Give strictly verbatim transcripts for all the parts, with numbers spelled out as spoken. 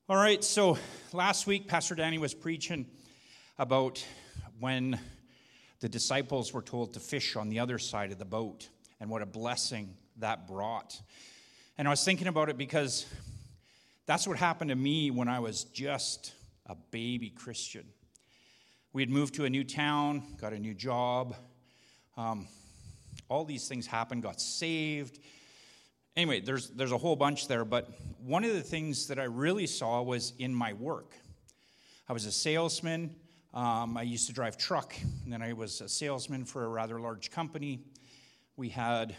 All right, so last week, Pastor Danny was preaching about when the disciples were told to fish on the other side of the boat and what a blessing that brought. And I was thinking about it because that's what happened to me when I was just a baby Christian. We had moved to a new town, got a new job. Um, all these things happened, got saved. Anyway, there's there's a whole bunch there, but one of the things that I really saw was in my work. I was a salesman. Um, I used to drive truck, and then I was a salesman for a rather large company. We had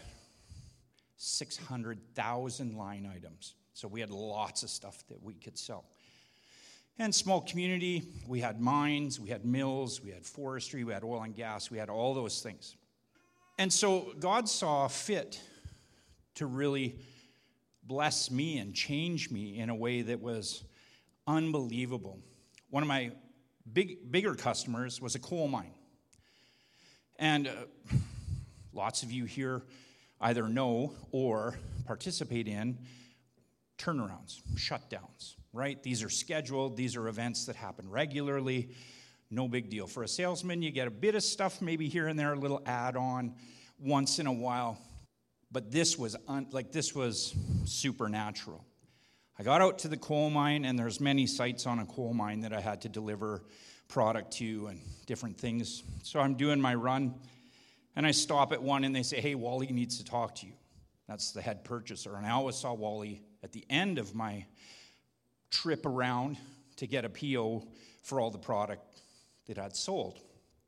six hundred thousand line items, so we had lots of stuff that we could sell. And small community, we had mines, we had mills, we had forestry, we had oil and gas, we had all those things. And so God saw fit to really bless me and change me in a way that was unbelievable. One of my big, bigger customers was a coal mine. And uh, lots of you here either know or participate in turnarounds, shutdowns, right? These are scheduled. These are events that happen regularly. No big deal. For a salesman, you get a bit of stuff maybe here and there, a little add-on once in a while. But this was un- like this was supernatural. I got out to the coal mine, and there's many sites on a coal mine that I had to deliver product to and different things. So I'm doing my run, and I stop at one, and they say, "Hey, Wally needs to talk to you." That's the head purchaser. And I always saw Wally at the end of my trip around to get a P O for all the product that I'd sold.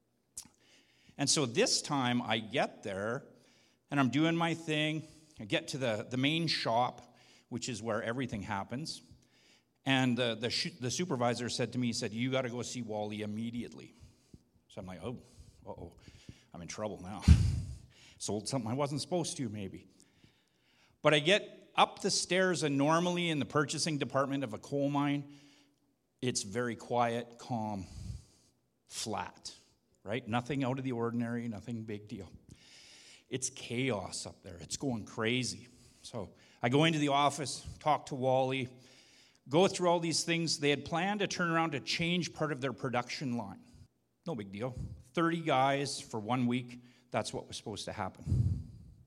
And so this time I get there, and I'm doing my thing. I get to the, the main shop, which is where everything happens. And the the, sh- the supervisor said to me, he said, "You got to go see Wally immediately." So I'm like, oh, uh-oh, I'm in trouble now. Sold something I wasn't supposed to, maybe. But I get up the stairs, and normally in the purchasing department of a coal mine, it's very quiet, calm, flat, right? Nothing out of the ordinary, nothing big deal. It's chaos up there. It's going crazy. So I go into the office, talk to Wally, go through all these things. They had planned to turn around to change part of their production line. No big deal. thirty guys for one week. That's what was supposed to happen.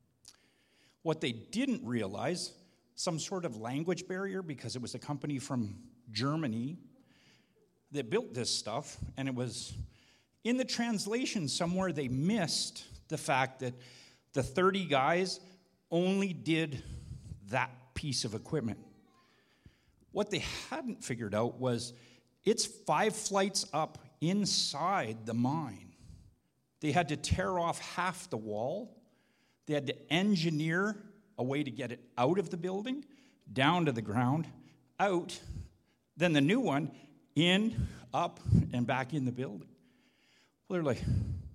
What they didn't realize, some sort of language barrier, because it was a company from Germany that built this stuff, and it was in the translation somewhere they missed the fact that the thirty guys only did that piece of equipment. What they hadn't figured out was it's five flights up inside the mine. They had to tear off half the wall. They had to engineer a way to get it out of the building, down to the ground, out, then the new one, in, up, and back in the building. Well, they're like,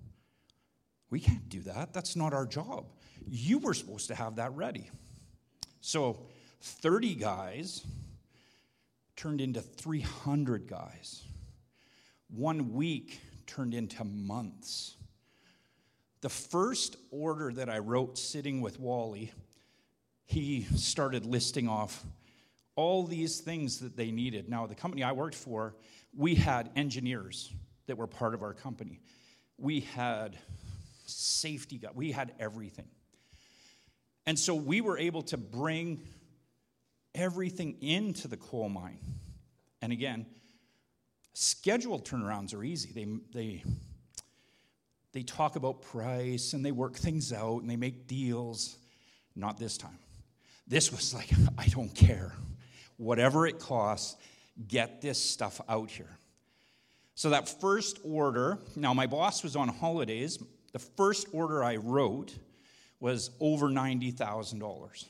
we can't do that. That's not our job. You were supposed to have that ready. So thirty guys turned into three hundred guys. One week turned into months. The first order that I wrote sitting with Wally, he started listing off all these things that they needed. Now, the company I worked for, we had engineers that were part of our company. We had safety guys. We had everything. And so we were able to bring everything into the coal mine. And again, scheduled turnarounds are easy. They they they talk about price, and they work things out, and they make deals. Not this time. This was like, I don't care. Whatever it costs, get this stuff out here. So that first order, now my boss was on holidays. The first order I wrote was over ninety thousand dollars.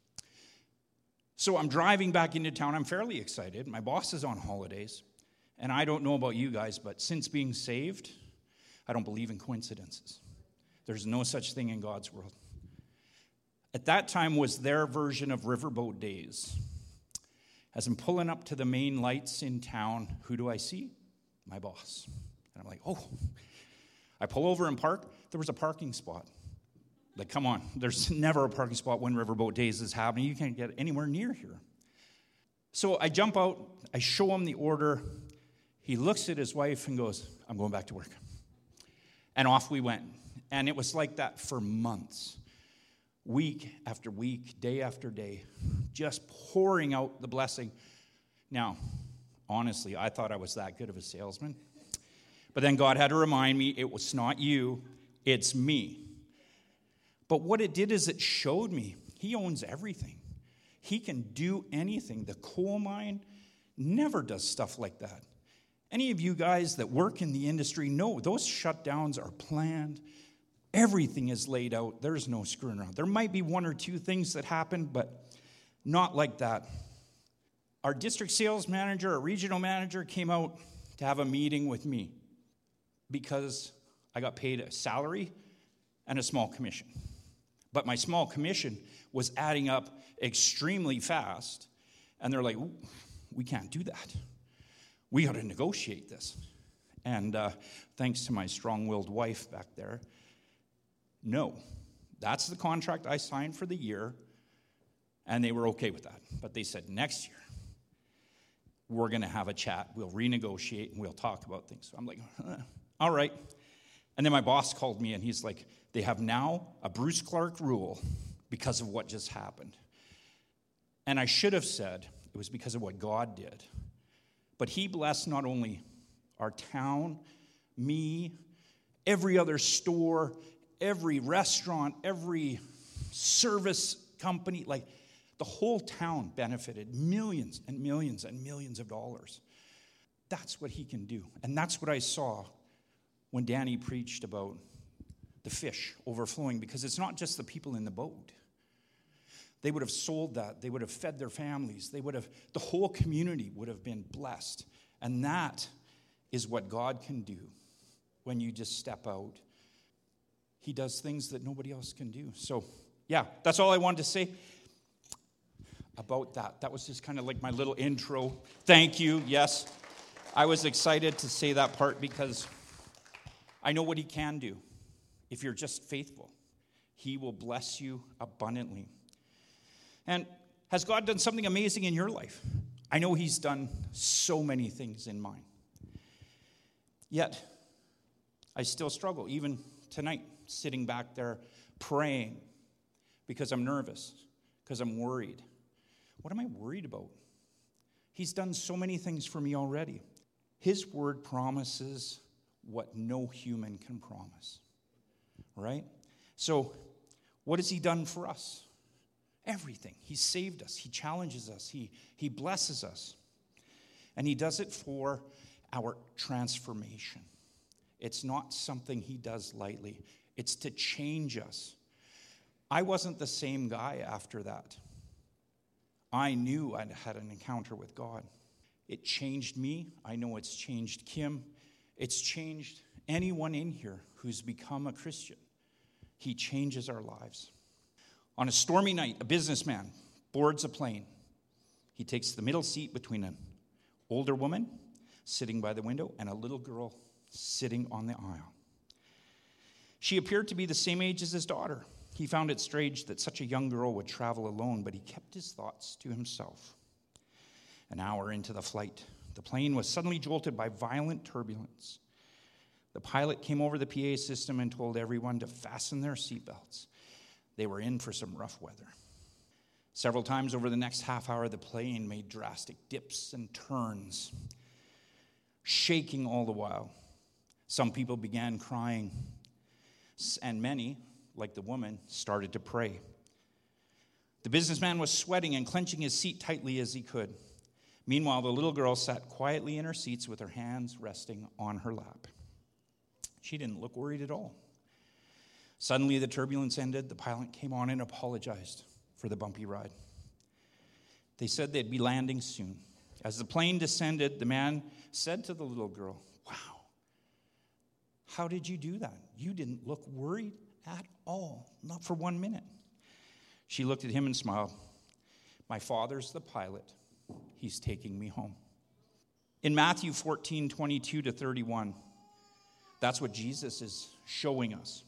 So I'm driving back into town. I'm fairly excited. My boss is on holidays. And I don't know about you guys, but since being saved, I don't believe in coincidences. There's no such thing in God's world. At that time was their version of riverboat days. As I'm pulling up to the main lights in town, who do I see? My boss. And I'm like, oh. I pull over and park. There was a parking spot. Like, come on. There's never a parking spot when Riverboat Days is happening. You can't get anywhere near here. So I jump out, I show him the order. He looks at his wife and goes, I'm going back to work. And off we went. And it was like that for months, week after week, day after day, just pouring out the blessing. Now, honestly, I thought I was that good of a salesman. But then God had to remind me, it was not you, it's me. But what it did is it showed me he owns everything. He can do anything. The coal mine never does stuff like that. Any of you guys that work in the industry know those shutdowns are planned. Everything is laid out. There's no screwing around. There might be one or two things that happen, but not like that. Our district sales manager, our regional manager came out to have a meeting with me because I got paid a salary and a small commission. But my small commission was adding up extremely fast, and they're like, we can't do that. We got to negotiate this. And uh, thanks to my strong-willed wife back there, no, that's the contract I signed for the year, and they were okay with that. But they said, next year, we're going to have a chat. We'll renegotiate, and we'll talk about things. So I'm like, huh, all right. And then my boss called me, and he's like, they have now a Bruce Clark rule because of what just happened. And I should have said it was because of what God did. But he blessed not only our town, me, every other store, every restaurant, every service company, like the whole town benefited millions and millions and millions of dollars. That's what he can do. And that's what I saw when Danny preached about the fish overflowing, because it's not just the people in the boat. They would have sold that. They would have fed their families. They would have, the whole community would have been blessed. And that is what God can do when you just step out. He does things that nobody else can do. So, yeah, that's all I wanted to say about that. That was just kind of like my little intro. Thank you. Yes, I was excited to say that part because I know what he can do. If you're just faithful, he will bless you abundantly. And has God done something amazing in your life? I know he's done so many things in mine. Yet, I still struggle, even tonight, sitting back there praying because I'm nervous, because I'm worried. What am I worried about? He's done so many things for me already. His word promises what no human can promise, right? So, what has he done for us? Everything. He saved us. He challenges us. He, he blesses us. And he does it for our transformation. It's not something he does lightly. It's to change us. I wasn't the same guy after that. I knew I had an encounter with God. It changed me. I know it's changed Kim. It's changed anyone in here who's become a Christian. He changes our lives. On a stormy night, a businessman boards a plane. He takes the middle seat between an older woman sitting by the window and a little girl sitting on the aisle. She appeared to be the same age as his daughter. He found it strange that such a young girl would travel alone, but he kept his thoughts to himself. An hour into the flight, the plane was suddenly jolted by violent turbulence. The pilot came over the P A system and told everyone to fasten their seatbelts. They were in for some rough weather. Several times over the next half hour, the plane made drastic dips and turns, shaking all the while. Some people began crying, and many, like the woman, started to pray. The businessman was sweating and clenching his seat tightly as he could. Meanwhile, the little girl sat quietly in her seats with her hands resting on her lap. She didn't look worried at all. Suddenly, the turbulence ended. The pilot came on and apologized for the bumpy ride. They said they'd be landing soon. As the plane descended, the man said to the little girl, "Wow, how did you do that? You didn't look worried at all, not for one minute." She looked at him and smiled. "My father's the pilot. He's taking me home." In Matthew fourteen, twenty-two to thirty-one, that's what Jesus is showing us.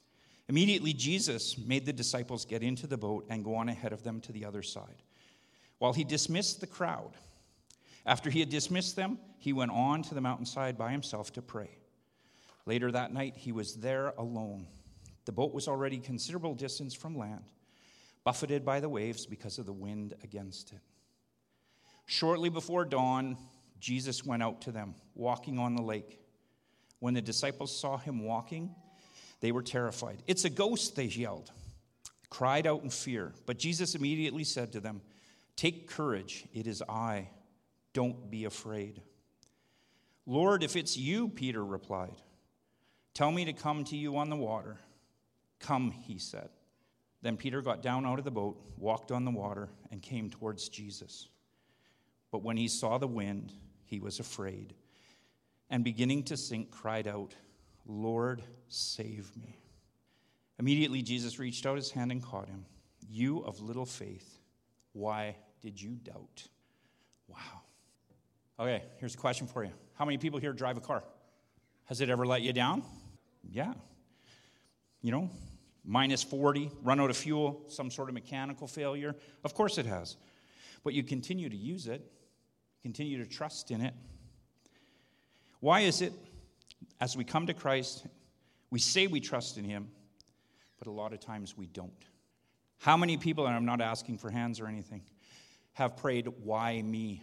Immediately, Jesus made the disciples get into the boat and go on ahead of them to the other side, while he dismissed the crowd. After he had dismissed them, he went on to the mountainside by himself to pray. Later that night, he was there alone. The boat was already a considerable distance from land, buffeted by the waves because of the wind against it. Shortly before dawn, Jesus went out to them, walking on the lake. When the disciples saw him walking, they were terrified. "It's a ghost," they yelled, cried out in fear. But Jesus immediately said to them, "Take courage, it is I. Don't be afraid." "Lord, if it's you," Peter replied, "tell me to come to you on the water." "Come," he said. Then Peter got down out of the boat, walked on the water, and came towards Jesus. But when he saw the wind, he was afraid, and beginning to sink, cried out, "Lord, save me." Immediately Jesus reached out his hand and caught him. "You of little faith, why did you doubt?" Wow. Okay, here's a question for you. How many people here drive a car? Has it ever let you down? Yeah. You know, minus forty, run out of fuel, some sort of mechanical failure. Of course it has. But you continue to use it, continue to trust in it. Why is it, as we come to Christ, we say we trust in him, but a lot of times we don't? How many people, and I'm not asking for hands or anything, have prayed, "Why me?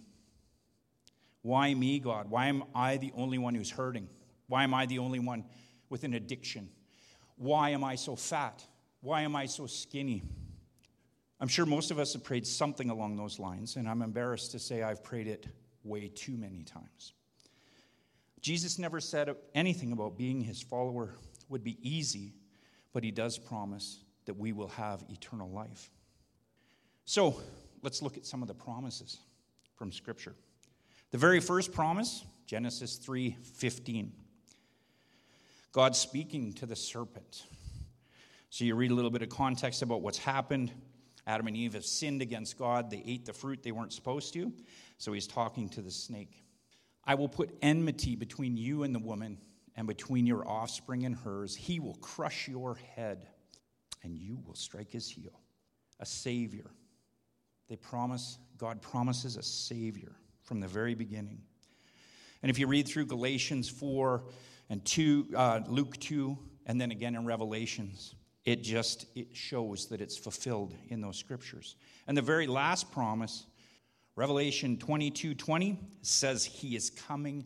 Why me, God? Why am I the only one who's hurting? Why am I the only one with an addiction? Why am I so fat? Why am I so skinny?" I'm sure most of us have prayed something along those lines, and I'm embarrassed to say I've prayed it way too many times. Jesus never said anything about being his follower would be easy, but he does promise that we will have eternal life. So let's look at some of the promises from Scripture. The very first promise, Genesis three fifteen. God speaking to the serpent. So you read a little bit of context about what's happened. Adam and Eve have sinned against God. They ate the fruit they weren't supposed to. So he's talking to the snake. "I will put enmity between you and the woman, and between your offspring and hers. He will crush your head, and you will strike his heel." A savior. They promise, God promises a savior from the very beginning. And if you read through Galatians four and two, uh, Luke two, and then again in Revelations, it just it shows that it's fulfilled in those scriptures. And the very last promise, Revelation twenty-two twenty, says he is coming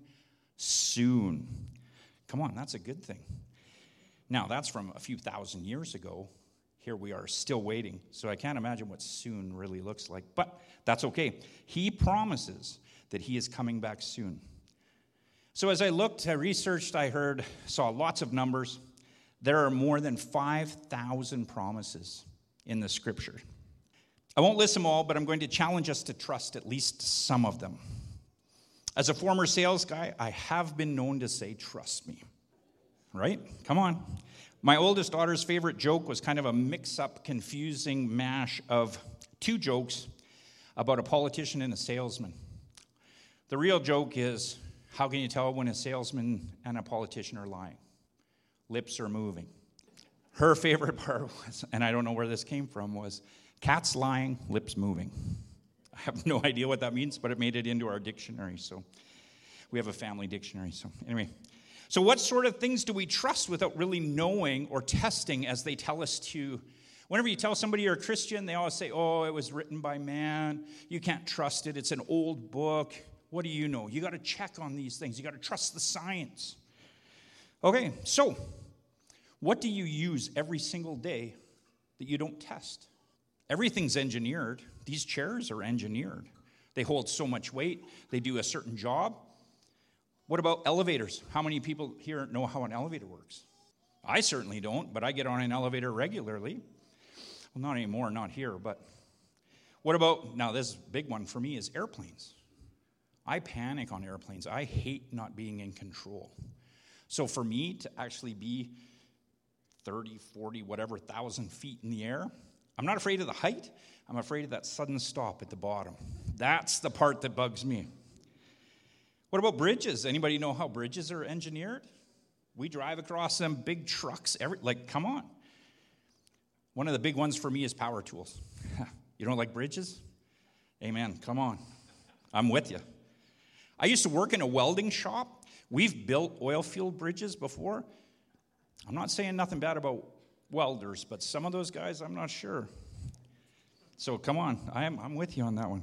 soon. Come on, that's a good thing. Now, that's from a few thousand years ago. Here we are still waiting. So I can't imagine what soon really looks like. But that's okay. He promises that he is coming back soon. So as I looked, I researched, I heard, saw lots of numbers. There are more than five thousand promises in the scripture. I won't list them all, but I'm going to challenge us to trust at least some of them. As a former sales guy, I have been known to say, "Trust me." Right? Come on. My oldest daughter's favorite joke was kind of a mix-up, confusing mash of two jokes about a politician and a salesman. The real joke is, how can you tell when a salesman and a politician are lying? Lips are moving. Her favorite part was, and I don't know where this came from, was cats lying, lips moving. I have no idea what that means, but it made it into our dictionary. So we have a family dictionary. So anyway, so what sort of things do we trust without really knowing or testing as they tell us to? Whenever you tell somebody you're a Christian, they always say, "Oh, it was written by man. You can't trust it. It's an old book." What do you know? You got to check on these things. You got to trust the science. Okay, so what do you use every single day that you don't test? Everything's engineered. These chairs are engineered. They hold so much weight. They do a certain job. What about elevators? How many people here know how an elevator works? I certainly don't, but I get on an elevator regularly. Well, not anymore, not here, but what about, now this big one for me is airplanes. I panic on airplanes. I hate not being in control. So for me to actually be thirty, forty, whatever thousand feet in the air, I'm not afraid of the height. I'm afraid of that sudden stop at the bottom. That's the part that bugs me. What about bridges? Anybody know how bridges are engineered? We drive across them big trucks. Every, like, come on. One of the big ones for me is power tools. You don't like bridges? Amen. Come on. I'm with you. I used to work in a welding shop. We've built oil field bridges before. I'm not saying nothing bad about welders, but some of those guys, I'm not sure. So come on, I'm, I'm with you on that one.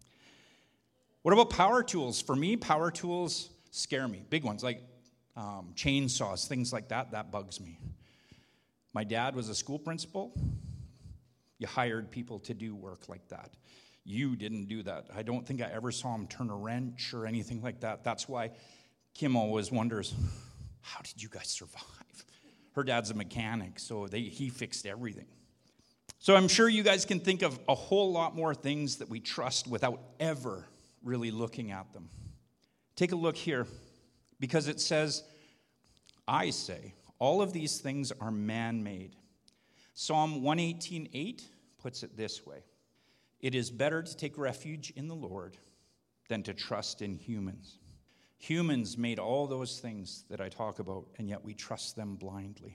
What about power tools? For me, power tools scare me. Big ones like um, chainsaws, things like that, that bugs me. My dad was a school principal. You hired people to do work like that. You didn't do that. I don't think I ever saw him turn a wrench or anything like that. That's why Kim always wonders, how did you guys survive? Her dad's a mechanic, so they, he fixed everything. So I'm sure you guys can think of a whole lot more things that we trust without ever really looking at them. Take a look here, because it says, I say, all of these things are man-made. Psalm one eighteen eight puts it this way. It is better to take refuge in the Lord than to trust in humans. Humans made all those things that I talk about, and yet we trust them blindly.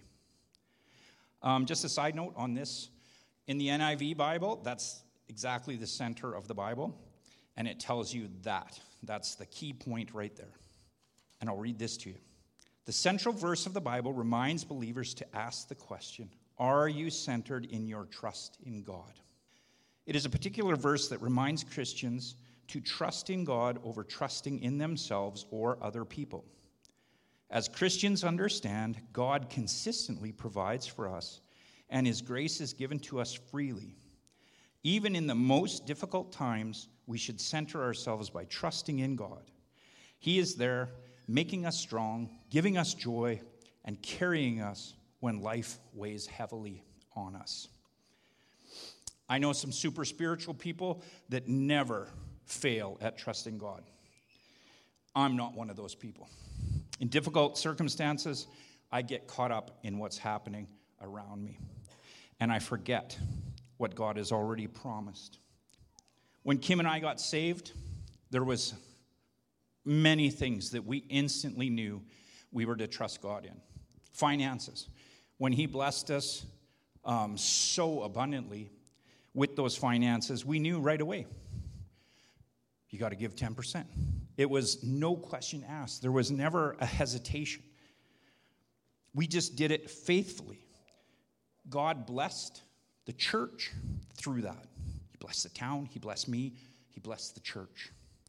Um, just a side note on this. In the N I V Bible, that's exactly the center of the Bible, and it tells you that. That's the key point right there. And I'll read this to you. The central verse of the Bible reminds believers to ask the question, are you centered in your trust in God? It is a particular verse that reminds Christians to trust in God over trusting in themselves or other people. As Christians understand, God consistently provides for us, and his grace is given to us freely. Even in the most difficult times, we should center ourselves by trusting in God. He is there, making us strong, giving us joy, and carrying us when life weighs heavily on us. I know some super spiritual people that never fail at trusting God. I'm not one of those people. In difficult circumstances, I get caught up in what's happening around me, and I forget what God has already promised. When Kim and I got saved, there was many things that we instantly knew we were to trust God in. Finances. When he blessed us um, so abundantly with those finances, we knew right away, you got to give ten percent. It was no question asked. There was never a hesitation. We just did it faithfully. God blessed the church through that. He blessed the town. He blessed me. He blessed the church.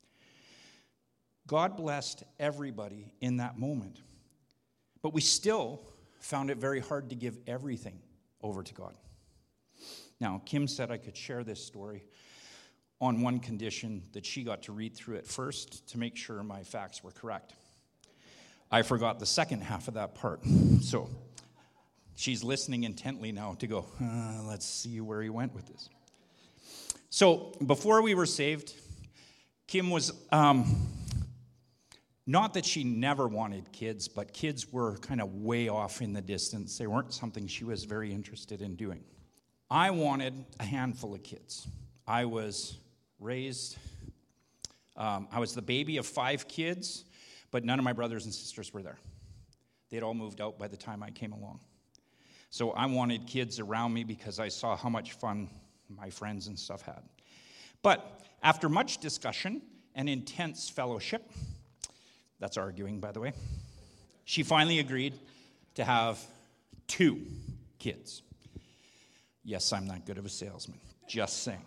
God blessed everybody in that moment. But we still found it very hard to give everything over to God. Now, Kim said I could share this story on one condition, that she got to read through it first to make sure my facts were correct. I forgot the second half of that part. So she's listening intently now to go, uh, let's see where he went with this. So before we were saved, Kim was, um, not that she never wanted kids, but kids were kind of way off in the distance. They weren't something she was very interested in doing. I wanted a handful of kids. I was raised, um, I was the baby of five kids, but none of my brothers and sisters were there. They'd all moved out by the time I came along. So I wanted kids around me because I saw how much fun my friends and stuff had. But after much discussion and intense fellowship, that's arguing, by the way, she finally agreed to have two kids. Yes, I'm not good of a salesman. Just saying.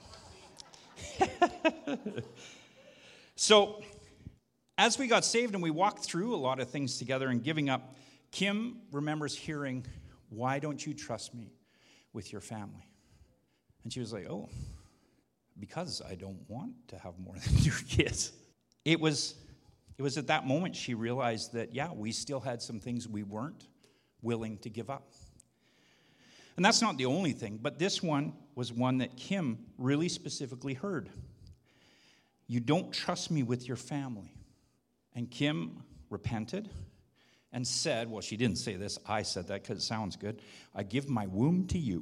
So, as we got saved and we walked through a lot of things together and giving up, Kim remembers hearing, why don't you trust me with your family? And she was like, oh, because I don't want to have more than two kids. It was, it was at that moment she realized that, yeah, we still had some things we weren't willing to give up. And that's not the only thing, but this one was one that Kim really specifically heard. You don't trust me with your family. And Kim repented and said, well, she didn't say this, I said that because it sounds good, I give my womb to you.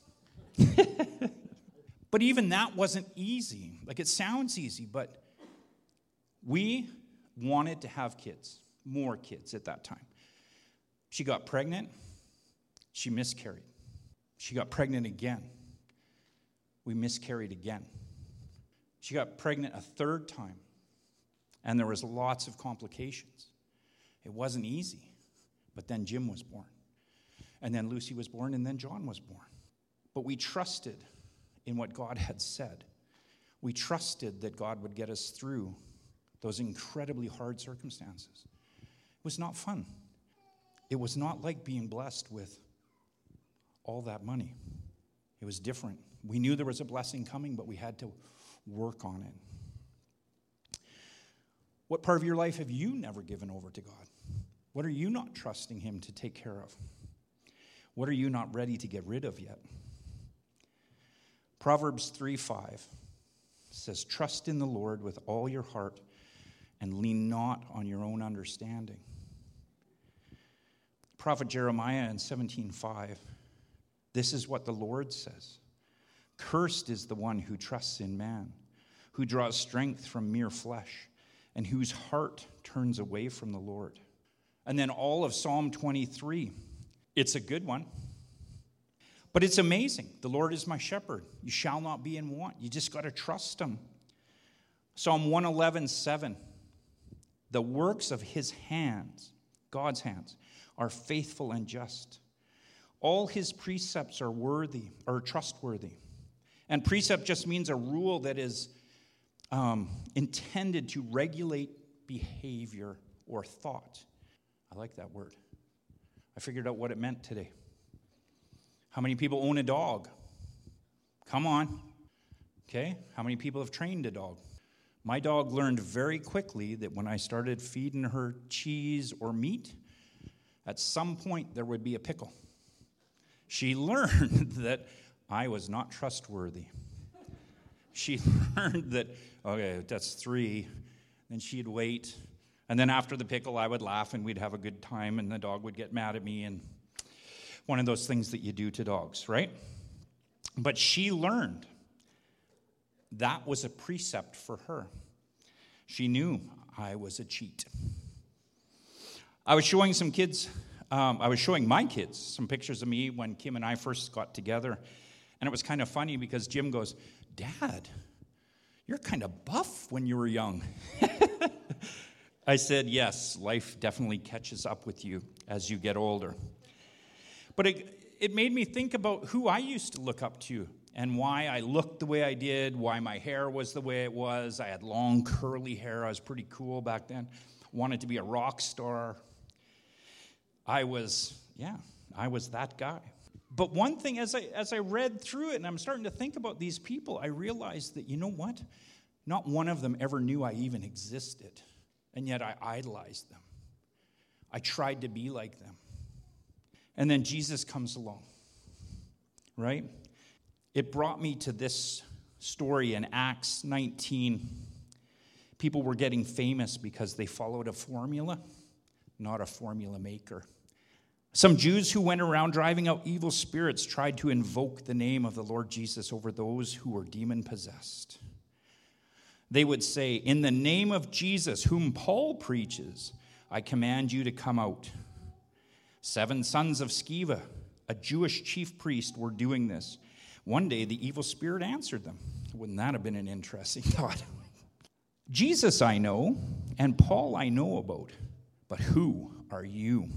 But even that wasn't easy. Like, it sounds easy, but we wanted to have kids, more kids at that time. She got pregnant. She miscarried. She got pregnant again. We miscarried again. She got pregnant a third time, and there was lots of complications. It wasn't easy, but then Jim was born, and then Lucy was born, and then John was born. But we trusted in what God had said. We trusted that God would get us through those incredibly hard circumstances. It was not fun. It was not like being blessed with all that money. It was different. We knew there was a blessing coming, but we had to work on it. What part of your life have you never given over to God? What are you not trusting him to take care of? What are you not ready to get rid of yet? Proverbs three five says, trust in the Lord with all your heart and lean not on your own understanding. Prophet Jeremiah in seventeen five, this is what the Lord says. Cursed is the one who trusts in man, who draws strength from mere flesh, and whose heart turns away from the Lord. And then all of Psalm twenty-three. It's a good one. But it's amazing. The Lord is my shepherd. You shall not be in want. You just got to trust him. Psalm one eleven seven. The works of his hands, God's hands, are faithful and just. All his precepts are worthy, or trustworthy. And precept just means a rule that is um, intended to regulate behavior or thought. I like that word. I figured out what it meant today. How many people own a dog? Come on. Okay, how many people have trained a dog? My dog learned very quickly that when I started feeding her cheese or meat, at some point there would be a pickle. She learned that I was not trustworthy. She learned that, okay, that's three. Then she'd wait. And then after the pickle, I would laugh and we'd have a good time and the dog would get mad at me. And one of those things that you do to dogs, right? But she learned that was a precept for her. She knew I was a cheat. I was showing some kids, um, I was showing my kids some pictures of me when Kim and I first got together. And it was kind of funny because Jim goes, Dad, you're kind of buff when you were young. I said, yes, life definitely catches up with you as you get older. But it, it made me think about who I used to look up to and why I looked the way I did, why my hair was the way it was. I had long, curly hair. I was pretty cool back then. Wanted to be a rock star. I was, yeah, I was that guy. But one thing, as I as I read through it, and I'm starting to think about these people, I realized that, you know what? Not one of them ever knew I even existed. And yet I idolized them. I tried to be like them. And then Jesus comes along, right? It brought me to this story in Acts nineteen. People were getting famous because they followed a formula, not a formula maker. Some Jews who went around driving out evil spirits tried to invoke the name of the Lord Jesus over those who were demon-possessed. They would say, in the name of Jesus, whom Paul preaches, I command you to come out. Seven sons of Sceva, a Jewish chief priest, were doing this. One day, the evil spirit answered them. Wouldn't that have been an interesting thought? Jesus I know, and Paul I know about, but who are you?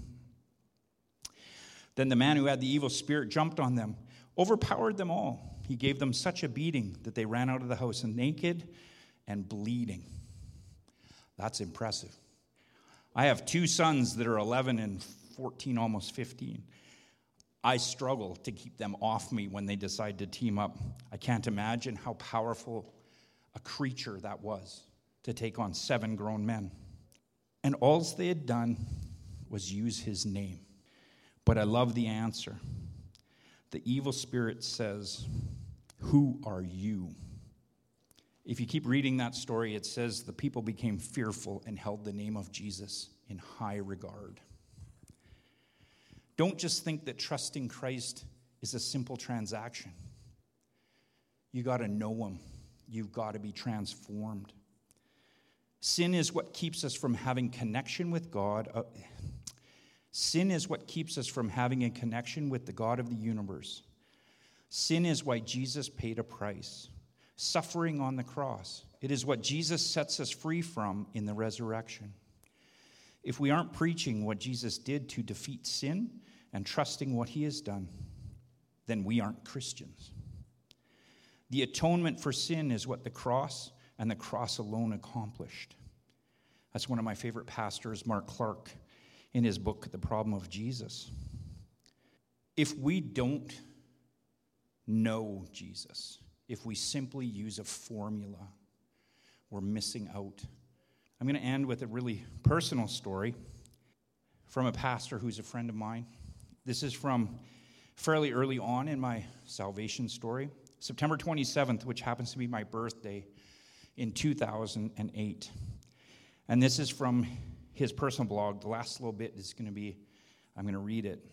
Then the man who had the evil spirit jumped on them, overpowered them all. He gave them such a beating that they ran out of the house naked and bleeding. That's impressive. I have two sons that are eleven and fourteen, almost fifteen. I struggle to keep them off me when they decide to team up. I can't imagine how powerful a creature that was to take on seven grown men. And all they had done was use his name. But I love the answer. The evil spirit says, who are you? If you keep reading that story, it says the people became fearful and held the name of Jesus in high regard. Don't just think that trusting Christ is a simple transaction. You got to know him. You've got to be transformed. Sin is what keeps us from having connection with God. Uh, sin is what keeps us from having a connection with the God of the universe. Sin is why Jesus paid a price. suffering on the cross. It is what Jesus sets us free from in the resurrection. If we aren't preaching what Jesus did to defeat sin and trusting what he has done, then we aren't Christians. The atonement for sin is what the cross and the cross alone accomplished. That's one of my favorite pastors, Mark Clark, in his book, The Problem of Jesus. If we don't know Jesus, if we simply use a formula, we're missing out. I'm going to end with a really personal story from a pastor who's a friend of mine. This is from fairly early on in my salvation story. September twenty-seventh, which happens to be my birthday, in two thousand eight. And this is from his personal blog. The last little bit is going to be, I'm going to read it.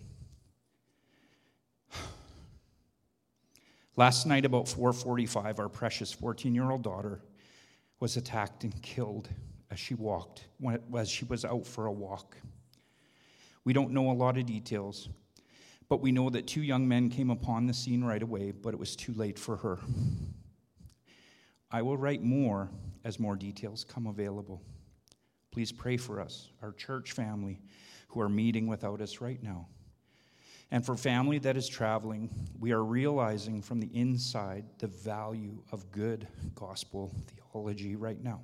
Last night about four forty-five, our precious fourteen-year-old daughter was attacked and killed as she walked, as she was out for a walk. We don't know a lot of details, but we know that two young men came upon the scene right away, but it was too late for her. I will write more as more details come available. Please pray for us, our church family, who are meeting without us right now. And for family that is traveling, we are realizing from the inside the value of good gospel theology right now.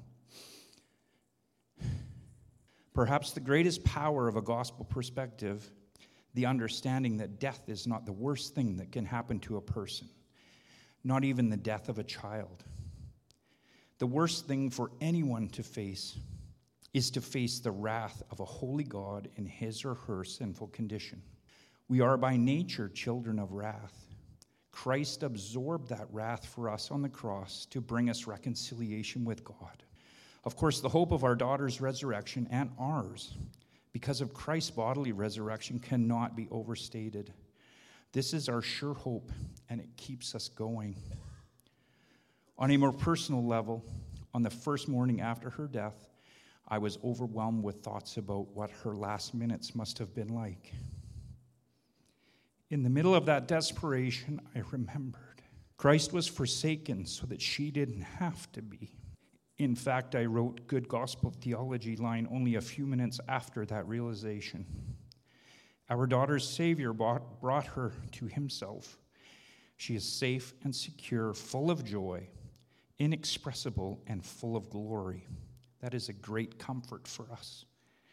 Perhaps the greatest power of a gospel perspective, the understanding that death is not the worst thing that can happen to a person, not even the death of a child. The worst thing for anyone to face is to face the wrath of a holy God in his or her sinful condition. We are by nature children of wrath. Christ absorbed that wrath for us on the cross to bring us reconciliation with God. Of course, the hope of our daughter's resurrection and ours, because of Christ's bodily resurrection, cannot be overstated. This is our sure hope, and it keeps us going. On a more personal level, on the first morning after her death, I was overwhelmed with thoughts about what her last minutes must have been like. In the middle of that desperation, I remembered Christ was forsaken so that she didn't have to be. In fact, I wrote good gospel theology line only a few minutes after that realization. Our daughter's Savior brought, brought her to himself. She is safe and secure, full of joy, inexpressible and full of glory. That is a great comfort for us.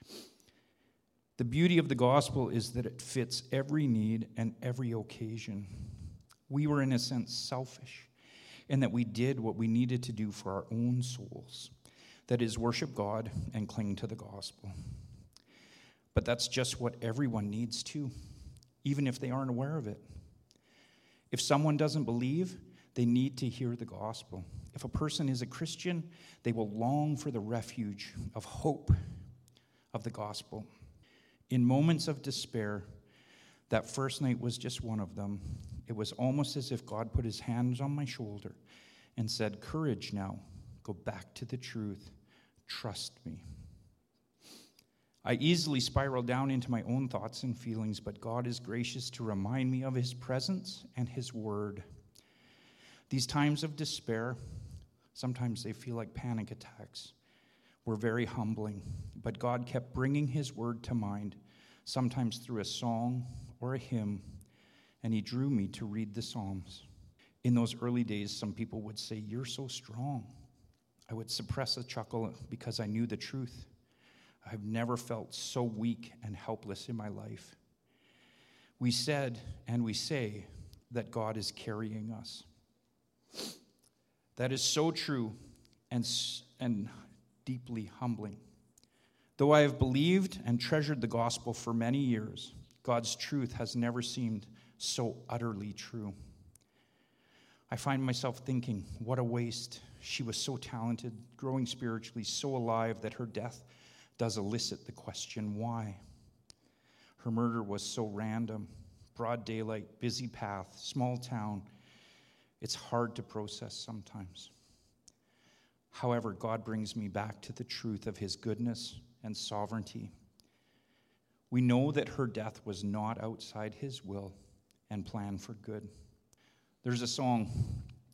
The beauty of the gospel is that it fits every need and every occasion. We were, in a sense, selfish in that we did what we needed to do for our own souls. That is, worship God and cling to the gospel. But that's just what everyone needs to, even if they aren't aware of it. If someone doesn't believe, they need to hear the gospel. If a person is a Christian, they will long for the refuge of hope of the gospel. In moments of despair, that first night was just one of them. It was almost as if God put his hands on my shoulder and said, "Courage now, go back to the truth, trust me." I easily spiral down into my own thoughts and feelings, but God is gracious to remind me of his presence and his word. These times of despair, sometimes they feel like panic attacks, were very humbling, but God kept bringing his word to mind, sometimes through a song or a hymn, and he drew me to read the Psalms. In those early days, some people would say, "You're so strong." I would suppress a chuckle because I knew the truth. I've never felt so weak and helpless in my life. We said and we say that God is carrying us. That is so true and, and deeply humbling. Though I have believed and treasured the gospel for many years, God's truth has never seemed so utterly true. I find myself thinking, what a waste. She was so talented, growing spiritually, so alive that her death does elicit the question, why? Her murder was so random, broad daylight, busy path, small town. It's hard to process sometimes. However, God brings me back to the truth of his goodness and sovereignty. We know that her death was not outside his will and plan for good. There's a song,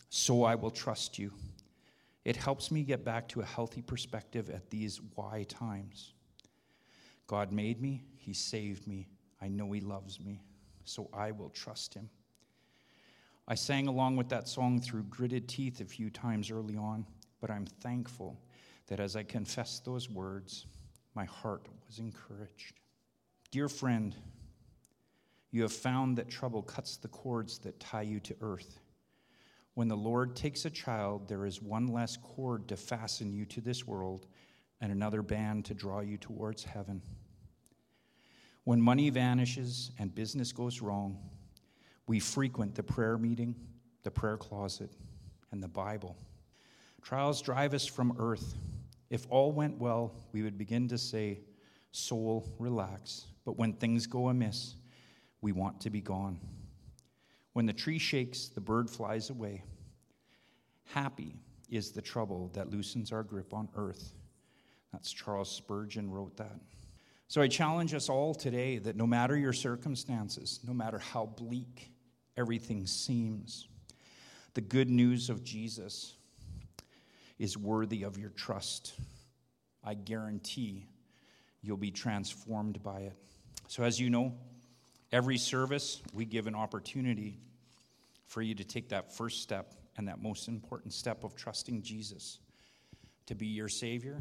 So I will trust you. It helps me get back to a healthy perspective at these why times. God made me. He saved me. I know he loves me. So I will trust him. I sang along with that song through gritted teeth a few times early on, but I'm thankful that as I confessed those words, my heart was encouraged. Dear friend, you have found that trouble cuts the cords that tie you to earth. When the Lord takes a child, there is one less cord to fasten you to this world and another band to draw you towards heaven. When money vanishes and business goes wrong, we frequent the prayer meeting, the prayer closet, and the Bible. Trials drive us from earth. If all went well, we would begin to say, soul, relax. But when things go amiss, we want to be gone. When the tree shakes, the bird flies away. Happy is the trouble that loosens our grip on earth. That's Charles Spurgeon wrote that. So I challenge us all today that no matter your circumstances, no matter how bleak everything seems, the good news of Jesus is worthy of your trust. I guarantee you'll be transformed by it. So as you know, every service we give an opportunity for you to take that first step and that most important step of trusting Jesus to be your Savior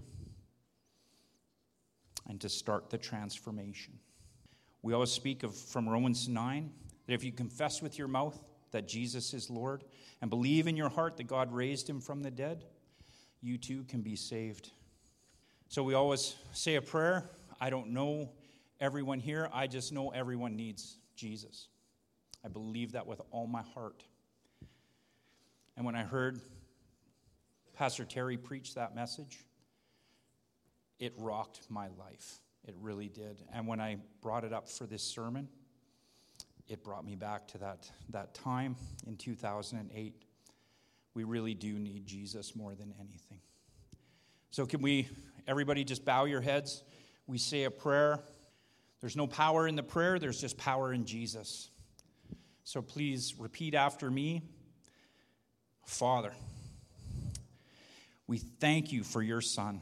and to start the transformation. We always speak of from Romans nine that if you confess with your mouth that Jesus is Lord and believe in your heart that God raised him from the dead, you too can be saved. So we always say a prayer. I don't know everyone here. I just know everyone needs Jesus. I believe that with all my heart. And when I heard Pastor Terry preach that message, it rocked my life. It really did. And when I brought it up for this sermon, it brought me back to that, that time in two thousand eight. We really do need Jesus more than anything. So can we, everybody just bow your heads? We say a prayer. There's no power in the prayer. There's just power in Jesus. So please repeat after me. Father, we thank you for your Son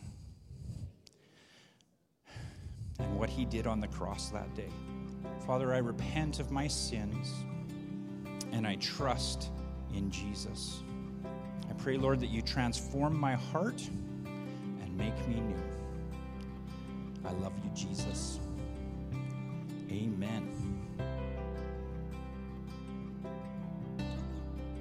and what he did on the cross that day. Father, I repent of my sins and I trust in Jesus. I pray, Lord, that you transform my heart and make me new. I love you, Jesus. Amen.